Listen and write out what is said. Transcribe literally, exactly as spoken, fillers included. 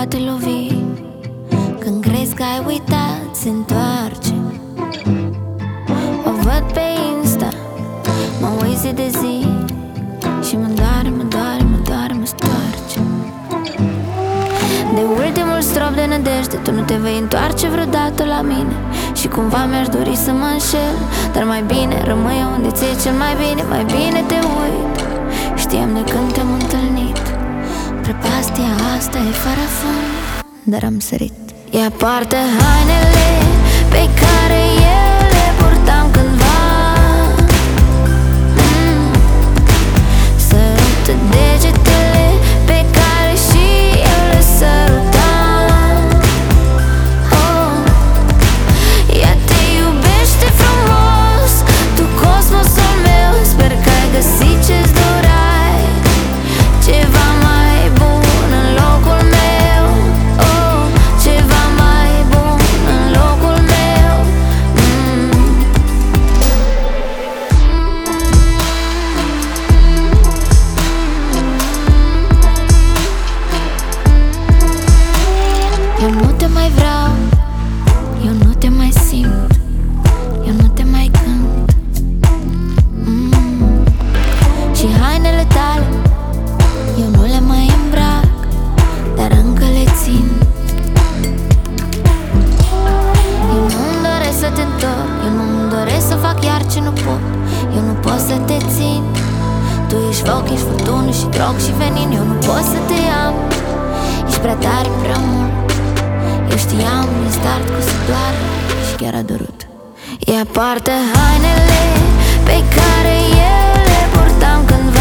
poate lovi. Când crezi că ai uitat, se întoarce. O văd pe Insta, mă uit zi de zi și mă doare, mă doare, mă doare, mă stoarce. De ultimul strop de nădejde, tu nu te vei întoarce vreodată la mine. Și cumva mi-aș dori să mă înșel, dar mai bine rămâi unde ți-e cel mai bine. Mai bine te uit, știam de când te-am întâlnit. Prăpastia asta e fără fund, dar am sărit. Ia poartă hainele pe care eu le purtam cândva. mm. Sărută degetele pe care și eu le sărutam. oh. Ea te iubește frumos, tu cosmosul meu. Sper că ai găsit ce-ți dorai, ceva mai bun în locul meu. oh. Ceva mai bun în locul meu. mm. Eu nu te mai vreau, eu nu te mai simt, eu nu te mai cânt. mm. Și hainele tale eu nu le mai îmbrac, dar încă le țin. Eu nu-mi doresc să te întorc, eu nu-mi doresc să fac iar ce nu pot. Eu nu pot să te țin. Tu ești foc, ești furtună și drog și venin. Eu nu pot să te am, ești prea tare, prea mult. Eu știam din start că o să doară și chiar a durut. Ea poartă hainele pe care eu le purtam cândva.